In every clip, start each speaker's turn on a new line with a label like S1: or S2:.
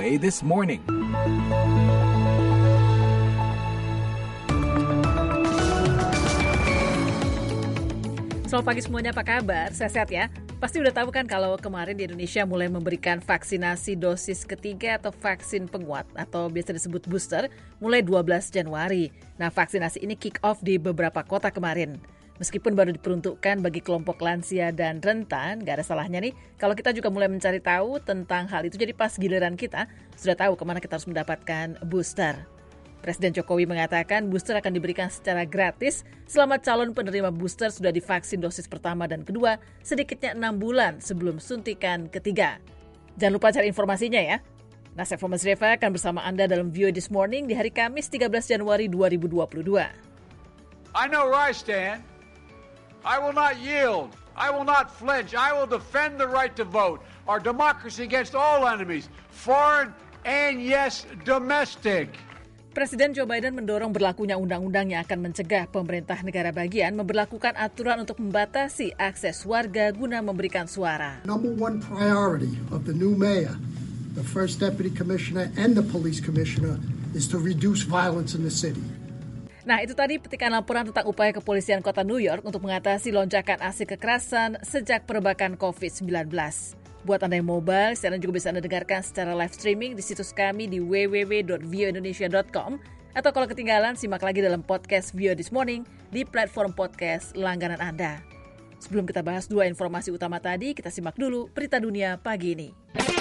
S1: VOA This Morning.
S2: Selamat pagi semuanya, apa kabar? Sehat-sehat ya? Pasti udah tahu kan kalau kemarin di Indonesia mulai memberikan vaksinasi dosis ketiga atau vaksin penguat atau biasa disebut booster mulai 12 Januari. Nah, vaksinasi ini kick off di beberapa kota kemarin. Meskipun baru diperuntukkan bagi kelompok lansia dan rentan, gak ada salahnya nih kalau kita juga mulai mencari tahu tentang hal itu. Jadi pas giliran kita sudah tahu kemana kita harus mendapatkan booster. Presiden Jokowi mengatakan booster akan diberikan secara gratis selama calon penerima booster sudah divaksin dosis pertama dan kedua sedikitnya 6 bulan sebelum suntikan ketiga. Jangan lupa cari informasinya ya. Nah, saya Fomas Reva akan bersama Anda dalam VOA This Morning di hari Kamis 13 Januari 2022.
S3: I know where I stand. I will not yield. I will not flinch. I will defend the right to vote. Our democracy against all enemies, foreign and yes, domestic.
S2: Presiden Joe Biden mendorong berlakunya undang-undang yang akan mencegah pemerintah negara bagian memberlakukan aturan untuk membatasi akses warga guna memberikan suara.
S4: Number one priority of the new mayor, the first deputy commissioner and the police commissioner is to reduce violence in the city.
S2: Nah, itu tadi petikan laporan tentang upaya kepolisian kota New York untuk mengatasi lonjakan aksi kekerasan sejak perebakan COVID-19. Buat Anda yang mobile, siaran juga bisa Anda dengarkan secara live streaming di situs kami di www.voaindonesia.com atau kalau ketinggalan, simak lagi dalam podcast VOA This Morning di platform podcast langganan Anda. Sebelum kita bahas dua informasi utama tadi, kita simak dulu berita dunia pagi ini.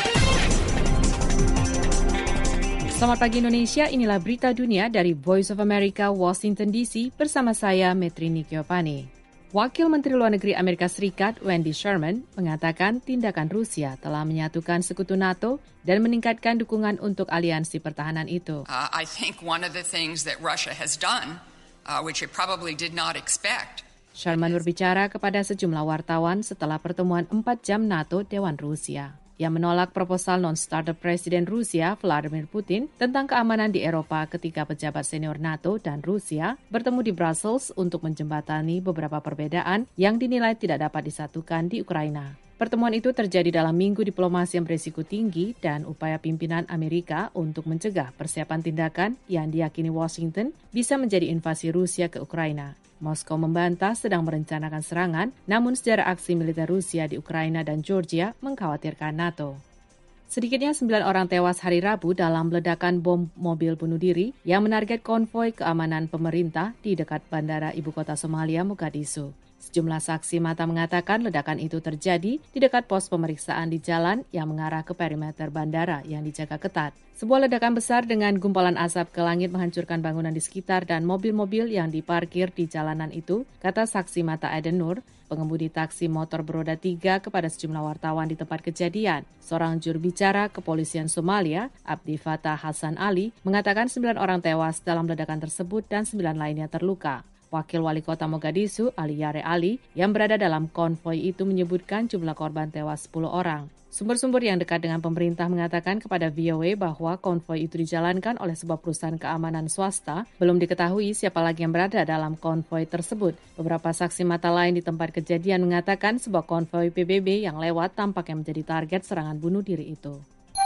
S5: Selamat pagi Indonesia, inilah berita dunia dari Voice of America, Washington DC, bersama saya, Metrini Kiopani. Wakil Menteri Luar Negeri Amerika Serikat, Wendy Sherman, mengatakan tindakan Rusia telah menyatukan sekutu NATO dan meningkatkan dukungan untuk aliansi pertahanan itu.
S6: I think one of the things that Russia has done, which it probably did not expect.
S5: Sherman berbicara kepada sejumlah wartawan setelah pertemuan 4 jam NATO Dewan Rusia. Yang menolak proposal non-starter Presiden Rusia Vladimir Putin tentang keamanan di Eropa ketika pejabat senior NATO dan Rusia bertemu di Brussels untuk menjembatani beberapa perbedaan yang dinilai tidak dapat disatukan di Ukraina. Pertemuan itu terjadi dalam minggu diplomasi yang berisiko tinggi dan upaya pimpinan Amerika untuk mencegah persiapan tindakan yang diyakini Washington bisa menjadi invasi Rusia ke Ukraina. Moskow membantah sedang merencanakan serangan, namun sejarah aksi militer Rusia di Ukraina dan Georgia mengkhawatirkan NATO. Sedikitnya 9 orang tewas hari Rabu dalam ledakan bom mobil bunuh diri yang menarget konvoi keamanan pemerintah di dekat bandara ibu kota Somalia, Mogadishu. Sejumlah saksi mata mengatakan ledakan itu terjadi di dekat pos pemeriksaan di jalan yang mengarah ke perimeter bandara yang dijaga ketat. Sebuah ledakan besar dengan gumpalan asap ke langit menghancurkan bangunan di sekitar dan mobil-mobil yang diparkir di jalanan itu, kata saksi mata Eden Nur, pengemudi taksi motor beroda 3 kepada sejumlah wartawan di tempat kejadian. Seorang juru bicara kepolisian Somalia, Abdi Fatah Hassan Ali, mengatakan 9 orang tewas dalam ledakan tersebut dan 9 lainnya terluka. Wakil Wali Kota Mogadishu, Ali Yare Ali, yang berada dalam konvoi itu menyebutkan jumlah korban tewas 10 orang. Sumber-sumber yang dekat dengan pemerintah mengatakan kepada VOA bahwa konvoi itu dijalankan oleh sebuah perusahaan keamanan swasta. Belum diketahui siapa lagi yang berada dalam konvoi tersebut. Beberapa saksi mata lain di tempat kejadian mengatakan sebuah konvoi PBB yang lewat tampaknya menjadi target serangan bunuh diri itu.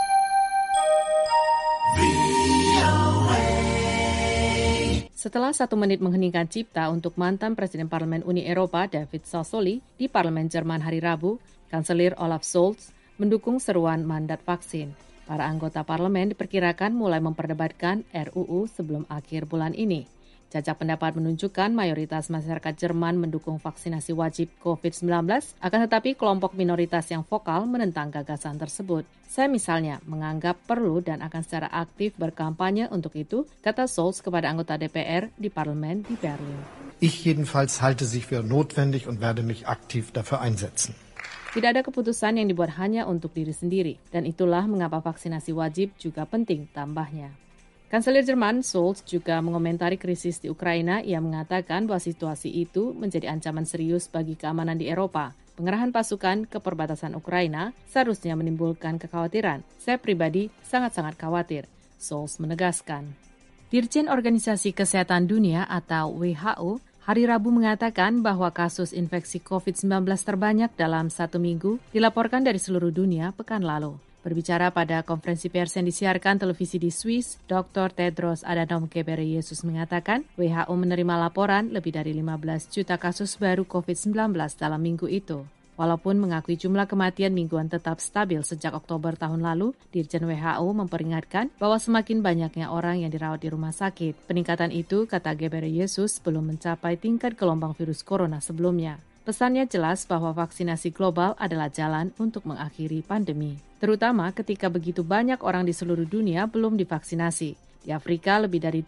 S5: Setelah 1 menit mengheningkan cipta untuk mantan Presiden Parlemen Uni Eropa David Sassoli di Parlemen Jerman hari Rabu, Kanselir Olaf Scholz mendukung seruan mandat vaksin. Para anggota parlemen diperkirakan mulai memperdebatkan RUU sebelum akhir bulan ini. Jajak pendapat menunjukkan mayoritas masyarakat Jerman mendukung vaksinasi wajib COVID-19, akan tetapi kelompok minoritas yang vokal menentang gagasan tersebut. Saya misalnya menganggap perlu dan akan secara aktif berkampanye untuk itu, kata Scholz kepada anggota DPR di parlemen di Berlin.
S4: Ich jedenfalls halte sie für notwendig und werde mich aktiv dafür einsetzen.
S5: Tidak ada keputusan yang dibuat hanya untuk diri sendiri, dan itulah mengapa vaksinasi wajib juga penting, tambahnya. Kanselir Jerman Scholz juga mengomentari krisis di Ukraina. Ia mengatakan bahwa situasi itu menjadi ancaman serius bagi keamanan di Eropa. Pengerahan pasukan ke perbatasan Ukraina seharusnya menimbulkan kekhawatiran. Saya pribadi sangat-sangat khawatir, Scholz menegaskan. Dirjen Organisasi Kesehatan Dunia atau WHO hari Rabu mengatakan bahwa kasus infeksi COVID-19 terbanyak dalam 1 minggu dilaporkan dari seluruh dunia pekan lalu. Berbicara pada konferensi pers yang disiarkan televisi di Swiss, Dr. Tedros Adhanom Ghebreyesus mengatakan WHO menerima laporan lebih dari 15 juta kasus baru COVID-19 dalam minggu itu. Walaupun mengakui jumlah kematian mingguan tetap stabil sejak Oktober tahun lalu, Dirjen WHO memperingatkan bahwa semakin banyaknya orang yang dirawat di rumah sakit. Peningkatan itu, kata Ghebreyesus, belum mencapai tingkat gelombang virus corona sebelumnya. Pesannya jelas bahwa vaksinasi global adalah jalan untuk mengakhiri pandemi, terutama ketika begitu banyak orang di seluruh dunia belum divaksinasi. Di Afrika, lebih dari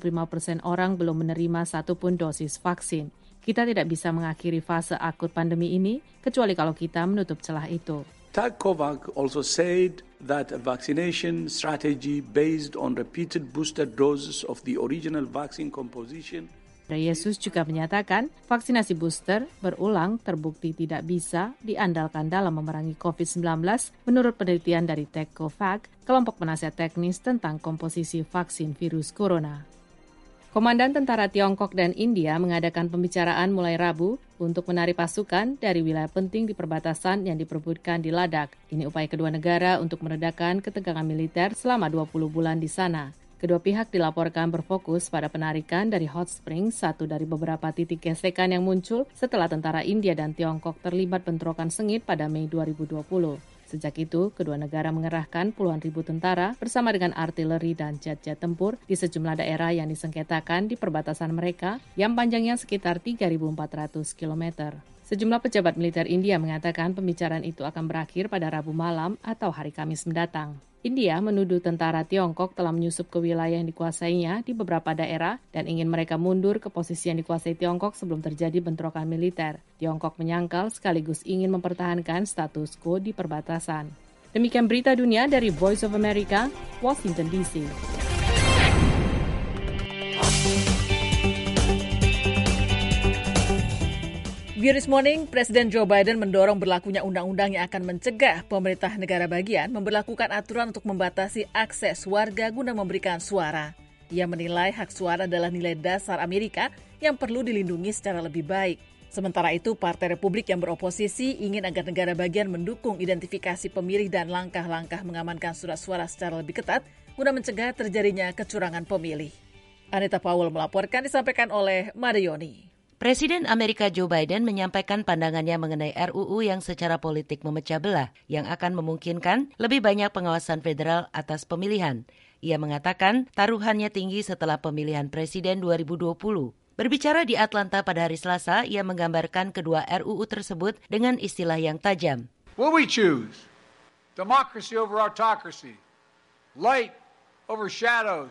S5: 85% orang belum menerima satupun dosis vaksin. Kita tidak bisa mengakhiri fase akut pandemi ini, kecuali kalau kita menutup celah itu.
S1: Tag Kovac also said that a vaccination strategy based on repeated booster doses of the original vaccine composition.
S5: Yesus juga menyatakan vaksinasi booster berulang terbukti tidak bisa diandalkan dalam memerangi COVID-19 menurut penelitian dari Tag Kovac, kelompok penasihat teknis tentang komposisi vaksin virus corona. Komandan Tentara Tiongkok dan India mengadakan pembicaraan mulai Rabu untuk menarik pasukan dari wilayah penting di perbatasan yang diperebutkan di Ladakh. Ini upaya kedua negara untuk meredakan ketegangan militer selama 20 bulan di sana. Kedua pihak dilaporkan berfokus pada penarikan dari Hot Springs, satu dari beberapa titik gesekan yang muncul setelah tentara India dan Tiongkok terlibat bentrokan sengit pada Mei 2020. Sejak itu, kedua negara mengerahkan puluhan ribu tentara bersama dengan artileri dan jet-jet tempur di sejumlah daerah yang disengketakan di perbatasan mereka yang panjangnya sekitar 3.400 km. Sejumlah pejabat militer India mengatakan pembicaraan itu akan berakhir pada Rabu malam atau hari Kamis mendatang. India menuduh tentara Tiongkok telah menyusup ke wilayah yang dikuasainya di beberapa daerah dan ingin mereka mundur ke posisi yang dikuasai Tiongkok sebelum terjadi bentrokan militer. Tiongkok menyangkal sekaligus ingin mempertahankan status quo di perbatasan. Demikian berita dunia dari Voice of America, Washington DC.
S2: This morning, Presiden Joe Biden mendorong berlakunya undang-undang yang akan mencegah pemerintah negara bagian memberlakukan aturan untuk membatasi akses warga guna memberikan suara. Ia menilai hak suara adalah nilai dasar Amerika yang perlu dilindungi secara lebih baik. Sementara itu, Partai Republik yang beroposisi ingin agar negara bagian mendukung identifikasi pemilih dan langkah-langkah mengamankan surat suara secara lebih ketat guna mencegah terjadinya kecurangan pemilih. Anita Powell melaporkan, disampaikan oleh Marioni.
S7: Presiden Amerika Joe Biden menyampaikan pandangannya mengenai RUU yang secara politik memecah belah, yang akan memungkinkan lebih banyak pengawasan federal atas pemilihan. Ia mengatakan taruhannya tinggi setelah pemilihan presiden 2020. Berbicara di Atlanta pada hari Selasa, ia menggambarkan kedua RUU tersebut dengan istilah yang tajam.
S3: Will we choose democracy over autocracy, light over shadows,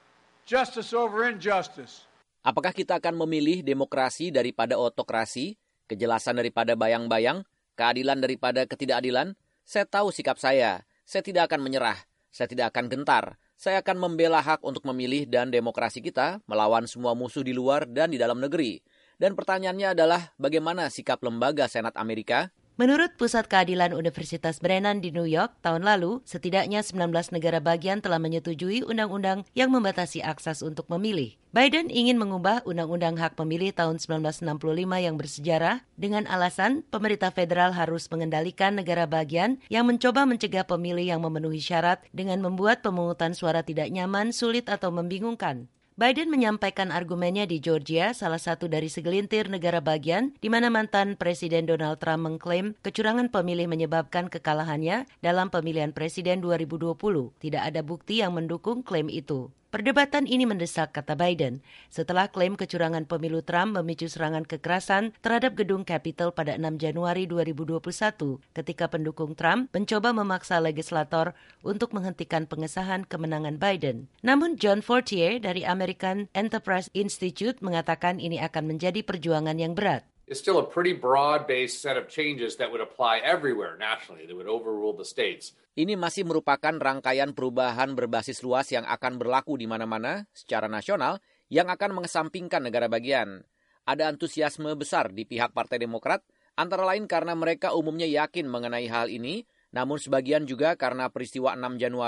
S3: justice over injustice?
S8: Apakah kita akan memilih demokrasi daripada autokrasi, kejelasan daripada bayang-bayang, keadilan daripada ketidakadilan? Saya tahu sikap saya tidak akan menyerah, saya tidak akan gentar. Saya akan membela hak untuk memilih dan demokrasi kita melawan semua musuh di luar dan di dalam negeri. Dan pertanyaannya adalah bagaimana sikap lembaga Senat Amerika?
S7: Menurut Pusat Keadilan Universitas Brennan di New York, tahun lalu, setidaknya 19 negara bagian telah menyetujui undang-undang yang membatasi akses untuk memilih. Biden ingin mengubah Undang-Undang Hak Pemilih tahun 1965 yang bersejarah dengan alasan pemerintah federal harus mengendalikan negara bagian yang mencoba mencegah pemilih yang memenuhi syarat dengan membuat pemungutan suara tidak nyaman, sulit atau membingungkan. Biden menyampaikan argumennya di Georgia, salah satu dari segelintir negara bagian, di mana mantan Presiden Donald Trump mengklaim kecurangan pemilih menyebabkan kekalahannya dalam pemilihan presiden 2020. Tidak ada bukti yang mendukung klaim itu. Perdebatan ini mendesak, kata Biden, setelah klaim kecurangan pemilu Trump memicu serangan kekerasan terhadap gedung Capitol pada 6 Januari 2021 ketika pendukung Trump mencoba memaksa legislator untuk menghentikan pengesahan kemenangan Biden. Namun John Fortier dari American Enterprise Institute mengatakan ini akan menjadi perjuangan yang berat.
S9: It's still a pretty broad-based set of changes that would apply everywhere nationally, that would overrule the states.
S8: Ini masih merupakan rangkaian perubahan berbasis luas yang akan berlaku di mana-mana secara nasional yang akan mengesampingkan negara bagian. Ada antusiasme besar di pihak Partai Demokrat, antara lain karena mereka umumnya yakin mengenai hal ini, namun sebagian juga karena peristiwa 6 Januari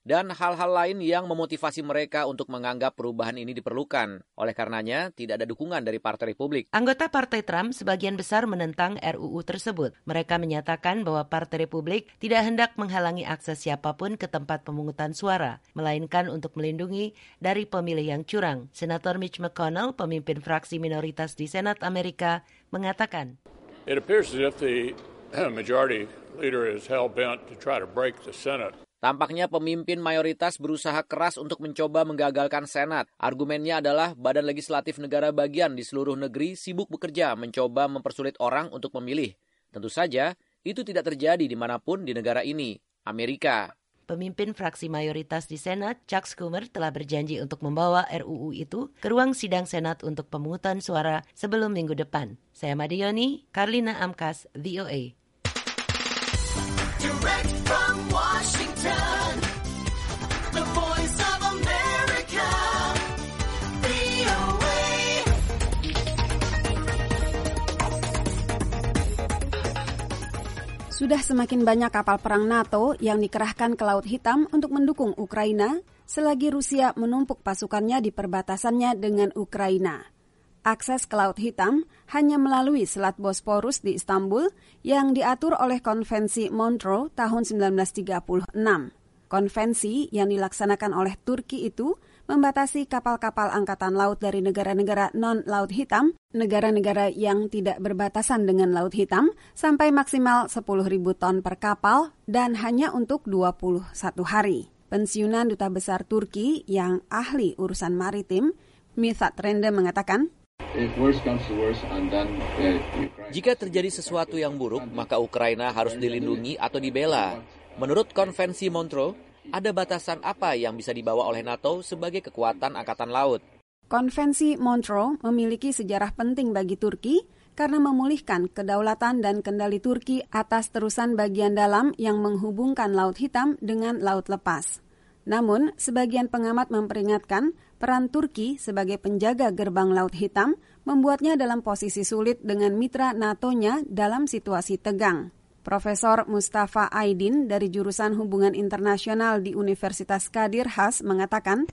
S8: dan hal-hal lain yang memotivasi mereka untuk menganggap perubahan ini diperlukan. Oleh karenanya, tidak ada dukungan dari Partai Republik.
S7: Anggota Partai Trump sebagian besar menentang RUU tersebut. Mereka menyatakan bahwa Partai Republik tidak hendak menghalangi akses siapapun ke tempat pemungutan suara, melainkan untuk melindungi dari pemilih yang curang. Senator Mitch McConnell, pemimpin fraksi minoritas di Senat Amerika, mengatakan,
S10: It appears as if the majority leader is hell-bent to try to break the Senate.
S8: Tampaknya pemimpin mayoritas berusaha keras untuk mencoba menggagalkan Senat. Argumennya adalah badan legislatif negara bagian di seluruh negeri sibuk bekerja mencoba mempersulit orang untuk memilih. Tentu saja, itu tidak terjadi dimanapun di negara ini, Amerika.
S7: Pemimpin fraksi mayoritas di Senat, Chuck Schumer, telah berjanji untuk membawa RUU itu ke ruang sidang Senat untuk pemungutan suara sebelum minggu depan. Saya Madioni, Karlina Amkas, VOA.
S11: Direct from Washington, the voice of America, VOA.
S12: Sudah semakin banyak kapal perang NATO yang dikerahkan ke Laut Hitam untuk mendukung Ukraina, selagi Rusia menumpuk pasukannya di perbatasannya dengan Ukraina. Akses ke Laut Hitam hanya melalui Selat Bosporus di Istanbul yang diatur oleh Konvensi Montreux tahun 1936. Konvensi yang dilaksanakan oleh Turki itu membatasi kapal-kapal angkatan laut dari negara-negara non-Laut Hitam, negara-negara yang tidak berbatasan dengan Laut Hitam, sampai maksimal 10.000 ton per kapal dan hanya untuk 21 hari. Pensiunan Duta Besar Turki yang ahli urusan maritim, Mithat Rende mengatakan,
S8: jika terjadi sesuatu yang buruk, maka Ukraina harus dilindungi atau dibela. Menurut Konvensi Montreux, ada batasan apa yang bisa dibawa oleh NATO sebagai kekuatan angkatan laut?
S12: Konvensi Montreux memiliki sejarah penting bagi Turki karena memulihkan kedaulatan dan kendali Turki atas terusan bagian dalam yang menghubungkan Laut Hitam dengan Laut Lepas. Namun, sebagian pengamat memperingatkan peran Turki sebagai penjaga gerbang Laut Hitam membuatnya dalam posisi sulit dengan mitra NATO-nya dalam situasi tegang. Profesor Mustafa Aydin dari jurusan Hubungan Internasional di Universitas Kadir Has mengatakan,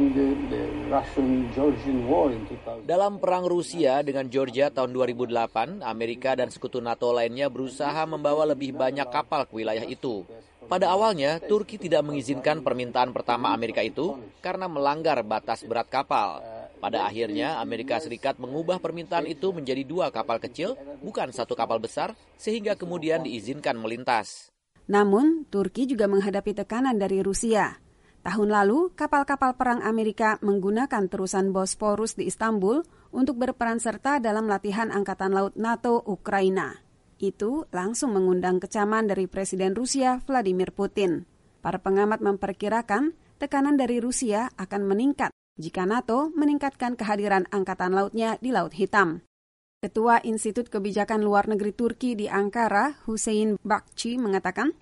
S8: dalam perang Rusia dengan Georgia tahun 2008, Amerika dan sekutu NATO lainnya berusaha membawa lebih banyak kapal ke wilayah itu. Pada awalnya, Turki tidak mengizinkan permintaan pertama Amerika itu karena melanggar batas berat kapal. Pada akhirnya, Amerika Serikat mengubah permintaan itu menjadi 2 kapal kecil, bukan 1 kapal besar, sehingga kemudian diizinkan melintas.
S12: Namun, Turki juga menghadapi tekanan dari Rusia. Tahun lalu, kapal-kapal perang Amerika menggunakan terusan Bosporus di Istanbul untuk berperan serta dalam latihan Angkatan Laut NATO Ukraina. Itu langsung mengundang kecaman dari Presiden Rusia Vladimir Putin. Para pengamat memperkirakan tekanan dari Rusia akan meningkat jika NATO meningkatkan kehadiran angkatan lautnya di Laut Hitam. Ketua Institut Kebijakan Luar Negeri Turki di Ankara, Hüseyin Bakci, mengatakan,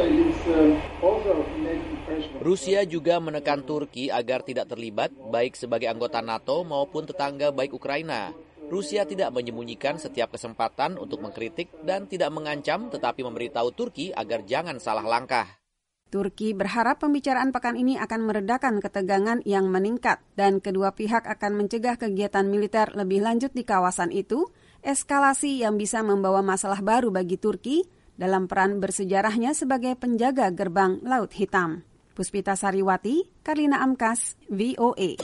S8: Rusia juga menekan Turki agar tidak terlibat baik sebagai anggota NATO maupun tetangga baik Ukraina. Rusia tidak menyembunyikan setiap kesempatan untuk mengkritik dan tidak mengancam tetapi memberitahu Turki agar jangan salah langkah.
S12: Turki berharap pembicaraan pekan ini akan meredakan ketegangan yang meningkat dan kedua pihak akan mencegah kegiatan militer lebih lanjut di kawasan itu, eskalasi yang bisa membawa masalah baru bagi Turki dalam peran bersejarahnya sebagai penjaga gerbang Laut Hitam. Puspita Sariwati, Karlina Amkas, VOA.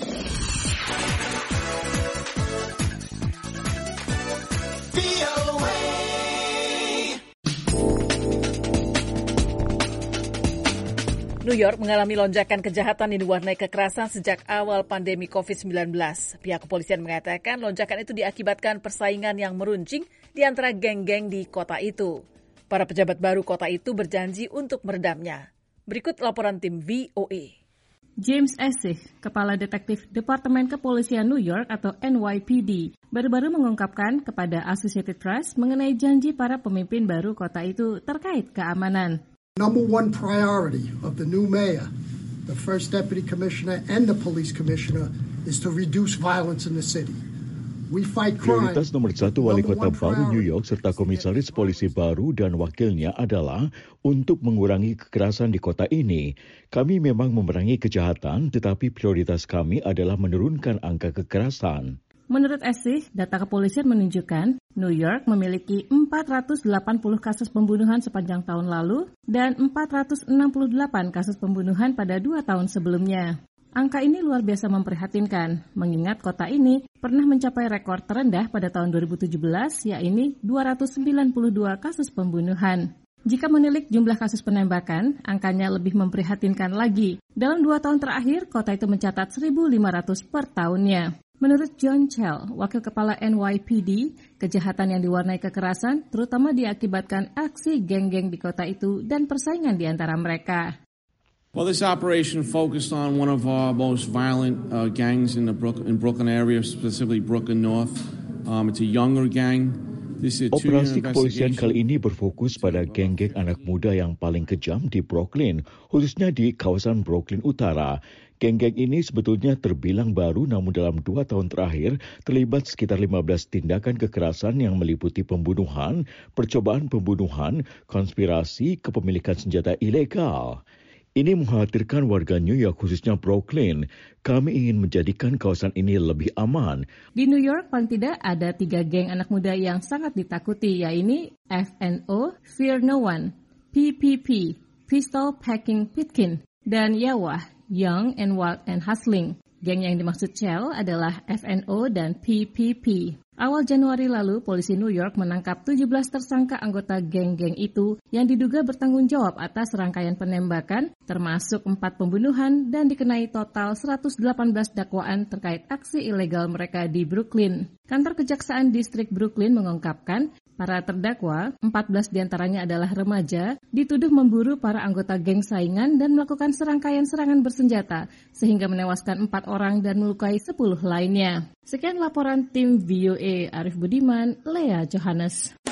S2: New York mengalami lonjakan kejahatan yang diwarnai kekerasan sejak awal pandemi COVID-19. Pihak kepolisian mengatakan lonjakan itu diakibatkan persaingan yang meruncing di antara geng-geng di kota itu. Para pejabat baru kota itu berjanji untuk meredamnya. Berikut laporan tim VOA.
S13: James Essig, Kepala Detektif Departemen Kepolisian New York atau NYPD, baru-baru mengungkapkan kepada Associated Press mengenai janji para pemimpin baru kota itu terkait keamanan.
S4: Number one priority of the new mayor, the first deputy commissioner and the police commissioner is to reduce violence in the city. We fight crime.
S14: Prioritas nomor 1 Wali Kota baru New York serta Komisaris Polisi baru dan wakilnya adalah untuk mengurangi kekerasan di kota ini. Kami memang memerangi kejahatan, tetapi prioritas kami adalah menurunkan angka kekerasan.
S13: Menurut Esih, data kepolisian menunjukkan New York memiliki 480 kasus pembunuhan sepanjang tahun lalu dan 468 kasus pembunuhan pada 2 tahun sebelumnya. Angka ini luar biasa memprihatinkan, mengingat kota ini pernah mencapai rekor terendah pada tahun 2017, yakni 292 kasus pembunuhan. Jika menilik jumlah kasus penembakan, angkanya lebih memprihatinkan lagi. Dalam 2 tahun terakhir, kota itu mencatat 1.500 per tahunnya. Menurut John Chell, wakil kepala NYPD, kejahatan yang diwarnai kekerasan terutama diakibatkan aksi geng-geng di kota itu dan persaingan di antara mereka.
S15: Well, this operation focused on one of our most violent gangs in the Brooklyn area, specifically Brooklyn North. It's a younger gang.
S14: Operasi kepolisian kali ini berfokus pada geng-geng anak muda yang paling kejam di Brooklyn, khususnya di kawasan Brooklyn Utara. Geng-geng ini sebetulnya terbilang baru, namun dalam 2 tahun terakhir terlibat sekitar 15 tindakan kekerasan yang meliputi pembunuhan, percobaan pembunuhan, konspirasi, kepemilikan senjata ilegal. Ini mengkhawatirkan warga New York, khususnya Brooklyn. Kami ingin menjadikan kawasan ini lebih aman.
S13: Di New York, paling tidak ada 3 geng anak muda yang sangat ditakuti, yaitu FNO, Fear No One, PPP, Pistol Packing Pitkin, dan YAWA, Young and Wild and Hustling. Geng yang dimaksud Chell adalah FNO dan PPP. Awal Januari lalu, polisi New York menangkap 17 tersangka anggota geng-geng itu yang diduga bertanggung jawab atas rangkaian penembakan, termasuk 4 pembunuhan dan dikenai total 118 dakwaan terkait aksi ilegal mereka di Brooklyn. Kantor Kejaksaan Distrik Brooklyn mengungkapkan para terdakwa, 14 diantaranya adalah remaja, dituduh memburu para anggota geng saingan dan melakukan serangkaian serangan bersenjata, sehingga menewaskan 4 orang dan melukai 10 lainnya. Sekian laporan tim VOA, Arif Budiman, Lea Johannes.